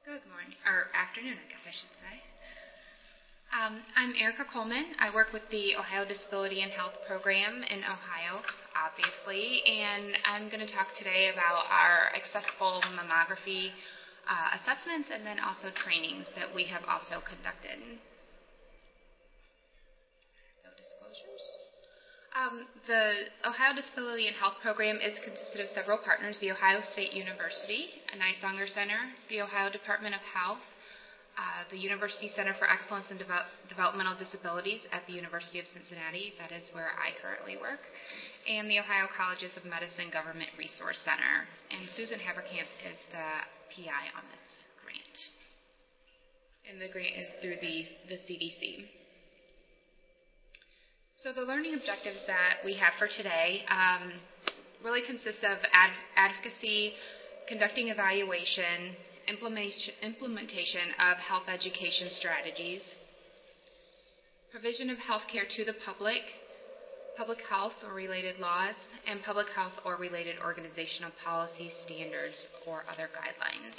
Good morning, or afternoon, I guess I should say. I'm Erica Coleman. I work with the Ohio Disability and Health Program in Ohio, obviously, and I'm going to talk today about our accessible mammography assessments and then also trainings that we have also conducted. No disclosures. The Ohio Disability and Health Program is consisted of several partners: the Ohio State University, a Niswonger Center, the Ohio Department of Health, the University Center for Excellence in Developmental Disabilities at the University of Cincinnati, that is where I currently work, and the Ohio Colleges of Medicine Government Resource Center. And Susan Haberkamp is the PI on this grant. And the grant is through the CDC. So the learning objectives that we have for today really consist of advocacy, conducting evaluation, implementation of health education strategies, provision of health care to the public health or related laws, and public health or related organizational policy standards or other guidelines.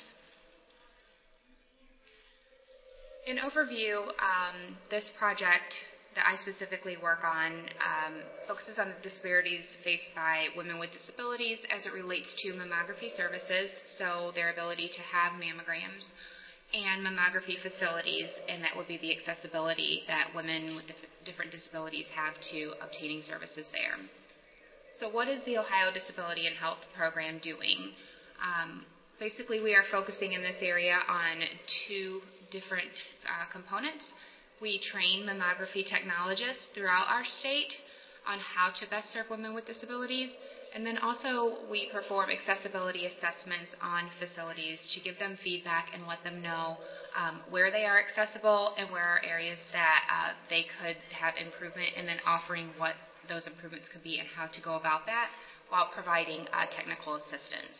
In overview, this project that I specifically work on focuses on the disparities faced by women with disabilities as it relates to mammography services, so their ability to have mammograms, and mammography facilities, and that would be the accessibility that women with different disabilities have to obtaining services there. So what is the Ohio Disability and Health Program doing? Basically, we are focusing in this area on two different components. We train mammography technologists throughout our state on how to best serve women with disabilities, and then also we perform accessibility assessments on facilities to give them feedback and let them know where they are accessible and where are areas that they could have improvement, and then offering what those improvements could be and how to go about that while providing technical assistance.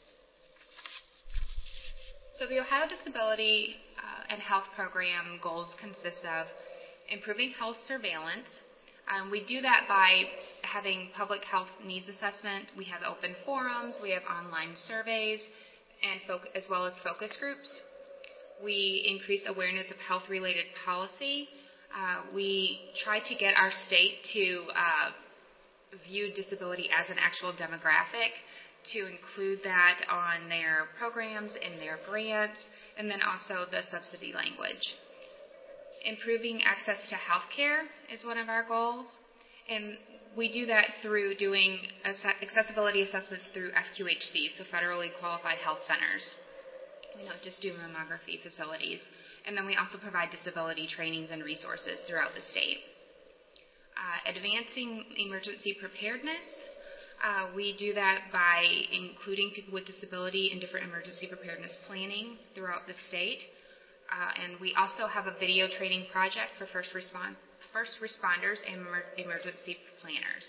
So the Ohio Disability and Health Program goals consist of improving health surveillance. We do that by having public health needs assessment. We have open forums, we have online surveys, and as well as focus groups. We increase awareness of health-related policy. We try to get our state to view disability as an actual demographic, to include that on their programs, in their grants, and then also the subsidy language. Improving access to health care is one of our goals, and we do that through doing accessibility assessments through FQHC, so federally qualified health centers. We don't just do mammography facilities. And then we also provide disability trainings and resources throughout the state. Advancing emergency preparedness. We do that by including people with disability in different emergency preparedness planning throughout the state. And we also have a video training project for first responders and emergency planners.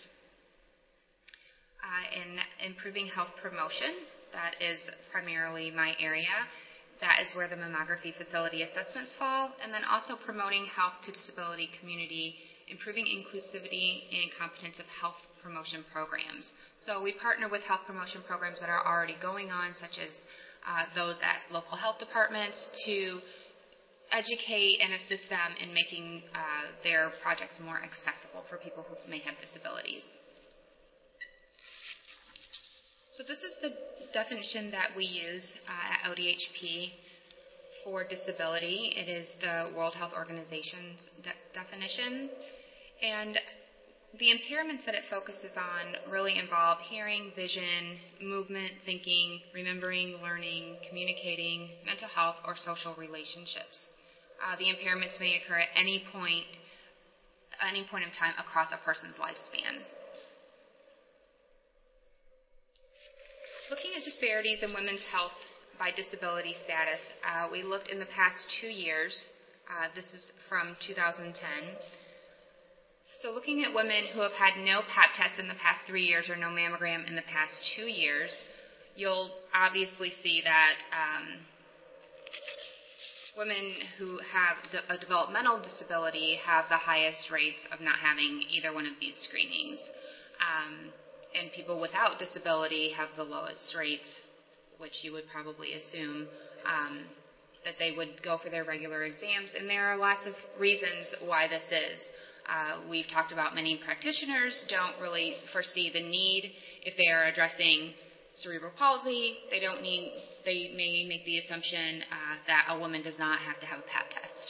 In improving health promotion, that is primarily my area. That is where the mammography facility assessments fall. And then also promoting health to disability community, improving inclusivity and competence of health promotion programs. So we partner with health promotion programs that are already going on, such as those at local health departments, to educate and assist them in making their projects more accessible for people who may have disabilities. So this is the definition that we use at ODHP for disability. It is the World Health Organization's definition. And the impairments that it focuses on really involve hearing, vision, movement, thinking, remembering, learning, communicating, mental health, or social relationships. The impairments may occur at any point in time across a person's lifespan. Looking at disparities in women's health by disability status, we looked in the past 2 years. This is from 2010. So looking at women who have had no Pap test in the past 3 years or no mammogram in the past 2 years, you'll obviously see that women who have a developmental disability have the highest rates of not having either one of these screenings. And people without disability have the lowest rates, which you would probably assume that they would go for their regular exams, and there are lots of reasons why this is. We've talked about many practitioners don't really foresee the need if they are addressing cerebral palsy. They may make the assumption that a woman does not have to have a Pap test.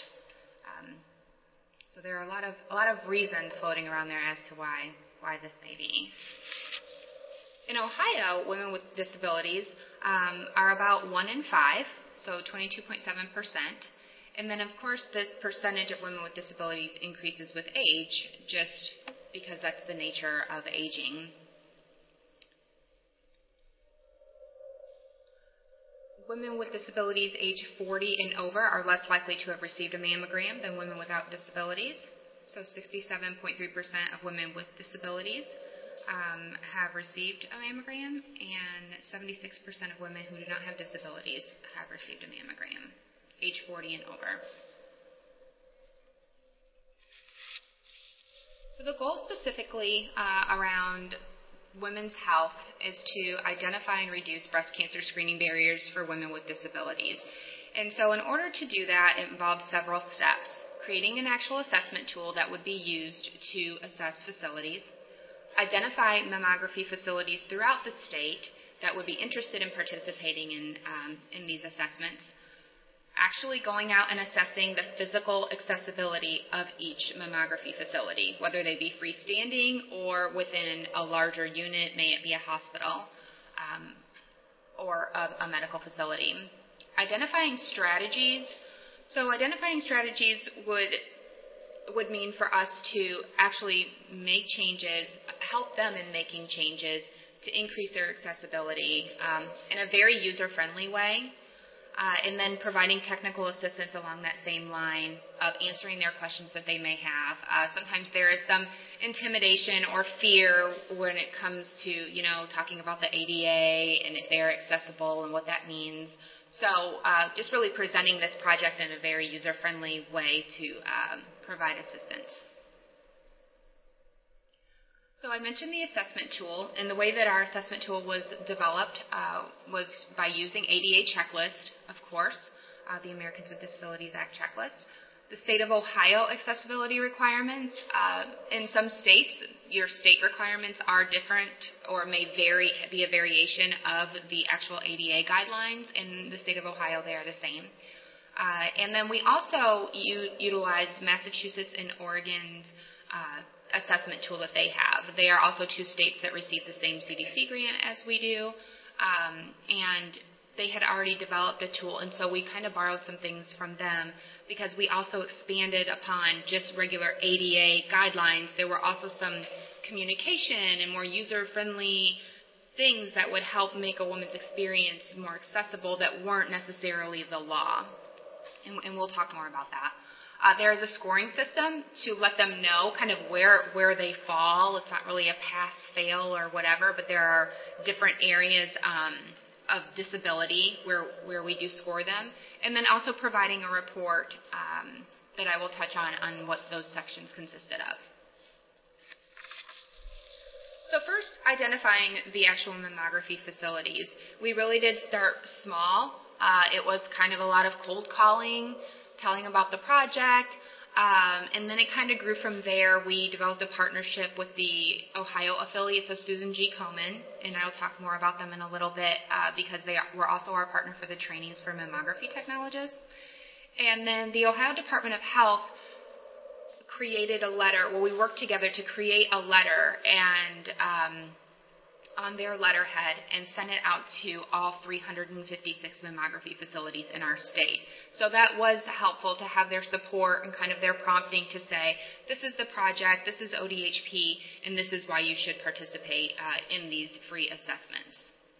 So there are a lot of reasons floating around there as to why this may be. In Ohio, women with disabilities are about 1 in 5, so 22.7%. And then, of course, this percentage of women with disabilities increases with age, just because that's the nature of aging. Women with disabilities age 40 and over are less likely to have received a mammogram than women without disabilities. So 67.3% of women with disabilities have received a mammogram, and 76% of women who do not have disabilities have received a mammogram, age 40 and over. So the goal specifically around women's health is to identify and reduce breast cancer screening barriers for women with disabilities. And so in order to do that, it involves several steps: creating an actual assessment tool that would be used to assess facilities, identify mammography facilities throughout the state that would be interested in participating in these assessments, actually going out and assessing the physical accessibility of each mammography facility, whether they be freestanding or within a larger unit, may it be a hospital or a medical facility. Identifying strategies. So identifying strategies would mean for us to actually make changes, help them in making changes to increase their accessibility in a very user-friendly way. And then providing technical assistance along that same line of answering their questions that they may have. Sometimes there is some intimidation or fear when it comes to, talking about the ADA and if they're accessible and what that means. So just really presenting this project in a very user-friendly way to provide assistance. So I mentioned the assessment tool, and the way that our assessment tool was developed was by using ADA checklist, of course, the Americans with Disabilities Act checklist. The state of Ohio accessibility requirements. In some states, your state requirements are different or may be a variation of the actual ADA guidelines. In the state of Ohio, they are the same. And then we also utilize Massachusetts and Oregon's assessment tool that they have. They are also two states that receive the same CDC grant as we do, and they had already developed a tool, and so we kind of borrowed some things from them because we also expanded upon just regular ADA guidelines. There were also some communication and more user-friendly things that would help make a woman's experience more accessible that weren't necessarily the law, and we'll talk more about that. There is a scoring system to let them know kind of where they fall. It's not really a pass-fail or whatever, but there are different areas of disability where we do score them. And then also providing a report that I will touch on what those sections consisted of. So first, identifying the actual mammography facilities. We really did start small. It was kind of a lot of cold calling, telling about the project, and then it kind of grew from there. We developed a partnership with the Ohio affiliates of Susan G. Komen, and I'll talk more about them in a little bit because they were also our partner for the trainings for mammography technologists. And then the Ohio Department of Health created a letter, we worked together to create a letter and on their letterhead and sent it out to all 356 mammography facilities in our state. So that was helpful to have their support and kind of their prompting to say, this is the project, this is ODHP, and this is why you should participate in these free assessments.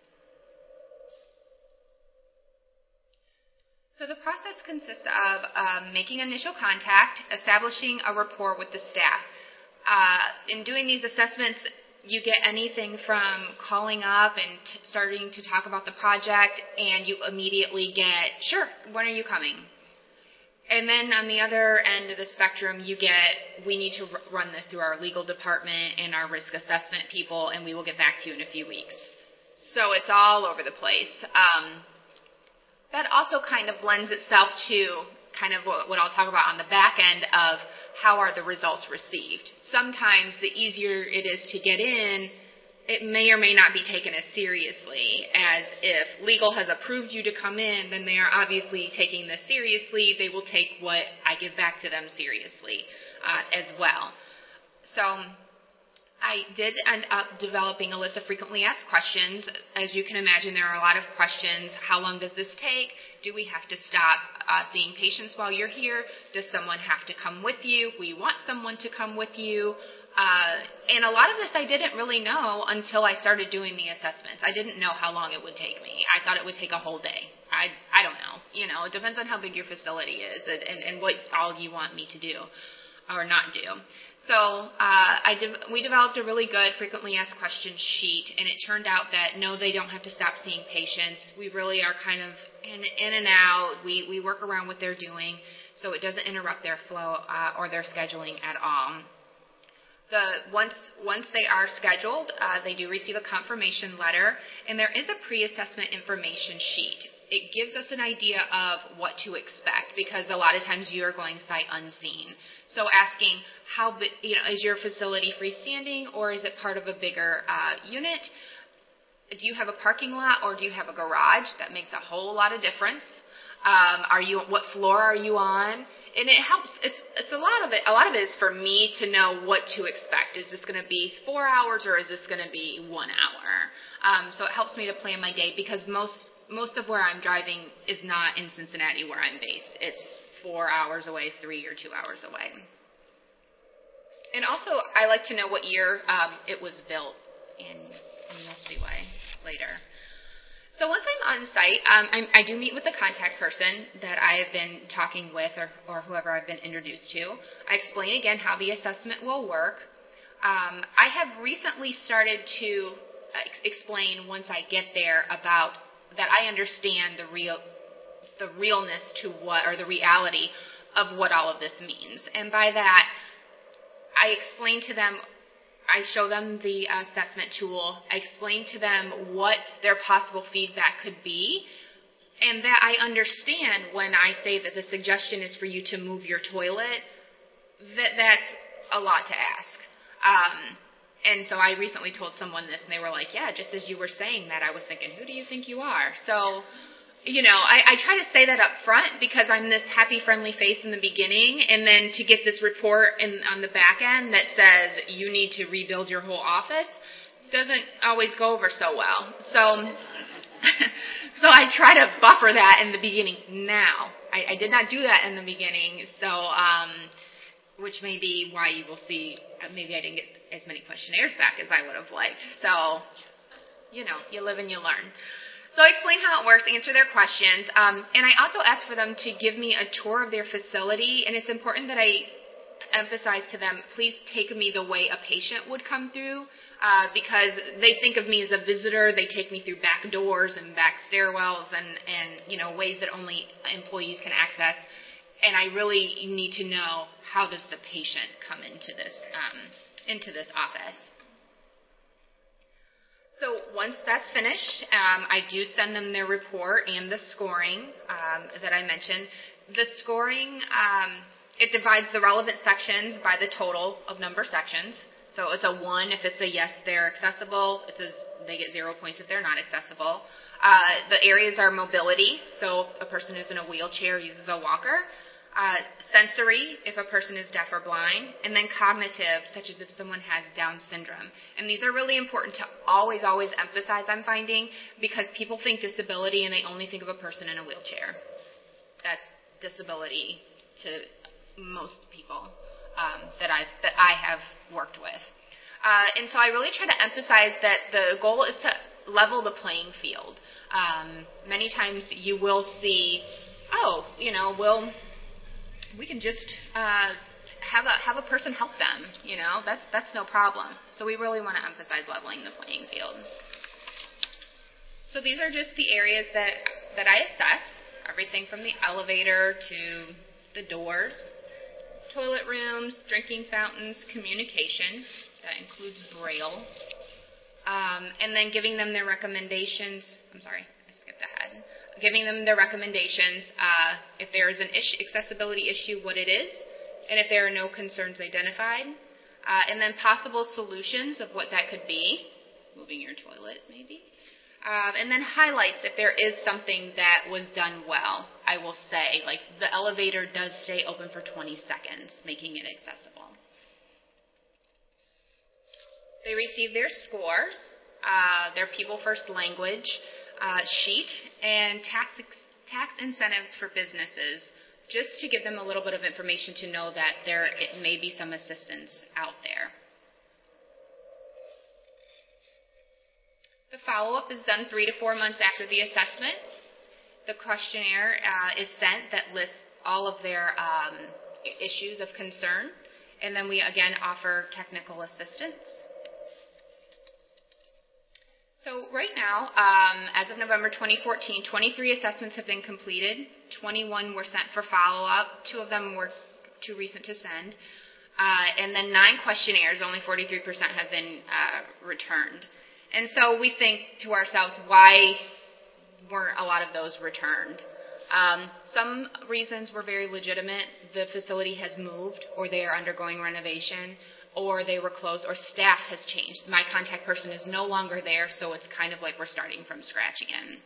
So the process consists of making initial contact, establishing a rapport with the staff. In doing these assessments, you get anything from calling up and starting to talk about the project, and you immediately get, sure, when are you coming? And then on the other end of the spectrum, you get, we need to run this through our legal department and our risk assessment people, and we will get back to you in a few weeks. So it's all over the place. that also kind of lends itself to kind of what I'll talk about on the back end of how are the results received. Sometimes the easier it is to get in, it may or may not be taken as seriously as if legal has approved you to come in, then they are obviously taking this seriously. They will take what I give back to them seriously as well. So I did end up developing a list of frequently asked questions. As you can imagine, there are a lot of questions. How long does this take? Do we have to stop seeing patients while you're here? Does someone have to come with you? We want someone to come with you. And a lot of this I didn't really know until I started doing the assessments. I didn't know how long it would take me. I thought it would take a whole day. I don't know. You know, it depends on how big your facility is and what all you want me to do or not do. So we developed a really good frequently asked questions sheet, and it turned out that no, they don't have to stop seeing patients. We really are kind of in and out. We work around what they're doing, so it doesn't interrupt their flow or their scheduling at all. Once they are scheduled, they do receive a confirmation letter, and there is a pre-assessment information sheet. It gives us an idea of what to expect because a lot of times you are going sight unseen. So asking how big, is your facility freestanding or is it part of a bigger unit? Do you have a parking lot or do you have a garage? That makes a whole lot of difference. What floor are you on? And it helps. It's a lot of it. A lot of it is for me to know what to expect. Is this going to be 4 hours or is this going to be 1 hour? So it helps me to plan my day because most of where I'm driving is not in Cincinnati where I'm based. It's 4 hours away, 3 or 2 hours away. And also, I like to know what year it was built, and you'll see why later. So once I'm on site, I do meet with the contact person that I have been talking with or whoever I've been introduced to. I explain again how the assessment will work. I have recently started to explain once I get there about that I understand the realness to what, or the reality of what all of this means. And by that, I explain to them, I show them the assessment tool, I explain to them what their possible feedback could be, and that I understand when I say that the suggestion is for you to move your toilet, that's a lot to ask. And so I recently told someone this, and they were like, yeah, just as you were saying that, I was thinking, who do you think you are? So, I try to say that up front because I'm this happy, friendly face in the beginning, and then to get this report on the back end that says you need to rebuild your whole office doesn't always go over so well. So I try to buffer that in the beginning now. I did not do that in the beginning, so which may be why you will see maybe I didn't get as many questionnaires back as I would have liked. So, you live and you learn. So I explain how it works, answer their questions, and I also ask for them to give me a tour of their facility, and it's important that I emphasize to them, please take me the way a patient would come through, because they think of me as a visitor. They take me through back doors and back stairwells and ways that only employees can access. And I really need to know, how does the patient come into this office? So once that's finished, I do send them their report and the scoring that I mentioned. The scoring, it divides the relevant sections by the total of number sections. So it's a 1 if it's a yes, they're accessible. They get 0 points if they're not accessible. The areas are mobility, so a person who's in a wheelchair uses a walker. Sensory, if a person is deaf or blind, and then cognitive, such as if someone has Down syndrome. And these are really important to always emphasize, I'm finding, because people think disability and they only think of a person in a wheelchair. That's disability to most people that I have worked with. And so I really try to emphasize that the goal is to level the playing field. Many times you will see, we can just have a person help them. That's no problem. So we really want to emphasize leveling the playing field. So these are just the areas that I assess, everything from the elevator to the doors, toilet rooms, drinking fountains, communication. That includes Braille. And then giving them their recommendations. I'm sorry, I skipped ahead. giving them their recommendations, if there is an accessibility issue, what it is, and if there are no concerns identified, and then possible solutions of what that could be, moving your toilet maybe, and then highlights if there is something that was done well. I will say, like, the elevator does stay open for 20 seconds, making it accessible. They receive their scores, their People First language sheet, and tax incentives for businesses, just to give them a little bit of information to know that there may be some assistance out there. The follow-up is done 3 to 4 months after the assessment. The questionnaire is sent that lists all of their issues of concern, and then we again offer technical assistance. So right now, as of November 2014, 23 assessments have been completed. 21 were sent for follow-up. 2 of them were too recent to send. And then 9 questionnaires, only 43% have been returned. And so we think to ourselves, why weren't a lot of those returned? Some reasons were very legitimate. The facility has moved, or they are undergoing renovation, or they were closed, or staff has changed. My contact person is no longer there, so it's kind of like we're starting from scratch again.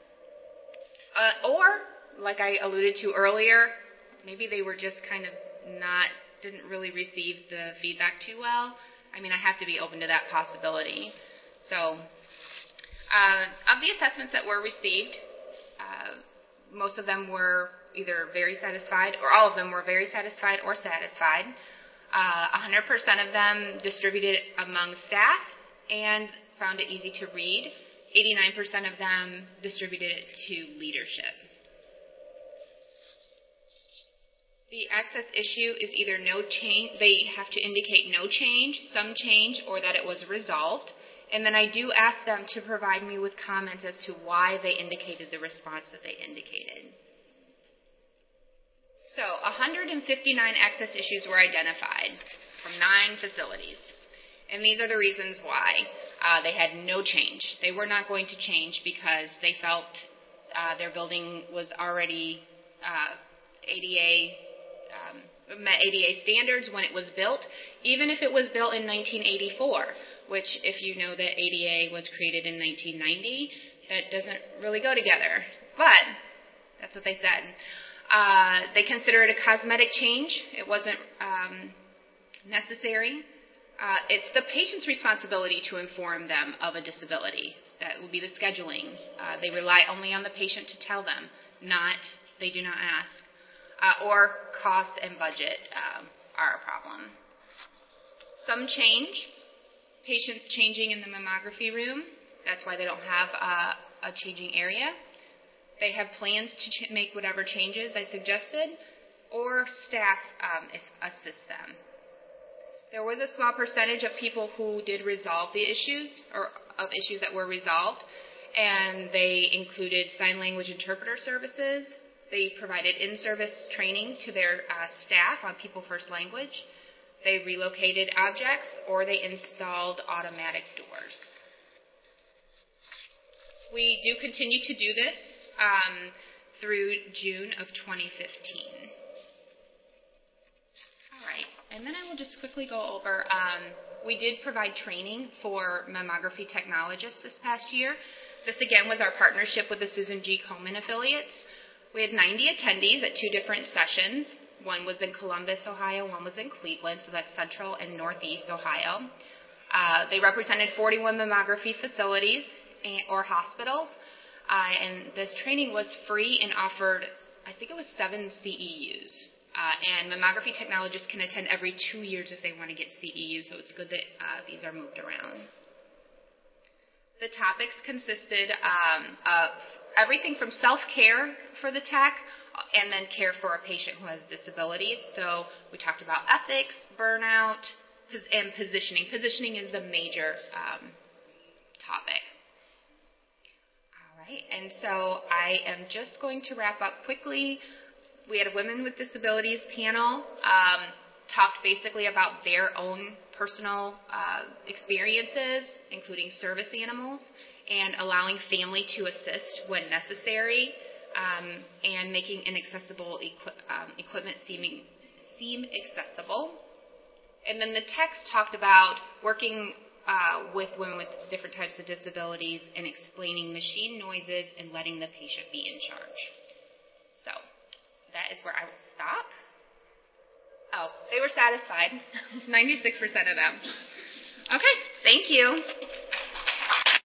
Or, like I alluded to earlier, maybe they were just kind of didn't really receive the feedback too well. I mean, I have to be open to that possibility. So, of the assessments that were received, most of them were either very satisfied, or all of them were very satisfied or satisfied. 100% of them distributed among staff and found it easy to read. 89% of them distributed it to leadership. The access issue is either no change, they have to indicate no change, some change, or that it was resolved. And then I do ask them to provide me with comments as to why they indicated the response that they indicated. So, 159 access issues were identified from 9 facilities. And these are the reasons why. They had no change. They were not going to change because they felt their building was already met ADA standards when it was built, even if it was built in 1984, which, if you know that ADA was created in 1990, that doesn't really go together. But that's what they said. They consider it a cosmetic change. It wasn't necessary. It's the patient's responsibility to inform them of a disability. That will be the scheduling. They rely only on the patient to tell them. They do not ask. Or cost and budget are a problem. Some change. Patients changing in the mammography room. That's why they don't have a changing area. They have plans to make whatever changes I suggested, or staff assist them. There was a small percentage of people who did resolve the issues, or of issues that were resolved, and they included sign language interpreter services. They provided in-service training to their staff on People First language. They relocated objects, or they installed automatic doors. We do continue to do this through June of 2015. All right, and then I will just quickly go over, we did provide training for mammography technologists this past year. This again was our partnership with the Susan G. Komen affiliates. We had 90 attendees at 2 different sessions. One was in Columbus, Ohio, one was in Cleveland, so that's central and northeast Ohio. They represented 41 mammography facilities or hospitals. And this training was free and offered, I think it was 7 CEUs. And mammography technologists can attend every 2 years if they want to get CEUs, so it's good that these are moved around. The topics consisted of everything from self-care for the tech and then care for a patient who has disabilities. So we talked about ethics, burnout, and positioning. Positioning is the major topic. And so I am just going to wrap up quickly. We had a Women with Disabilities panel, talked basically about their own personal experiences, including service animals, and allowing family to assist when necessary, and making inaccessible equipment seem accessible. And then the text talked about working with women with different types of disabilities and explaining machine noises and letting the patient be in charge. So that is where I will stop. Oh, they were satisfied. 96% of them. Okay, thank you.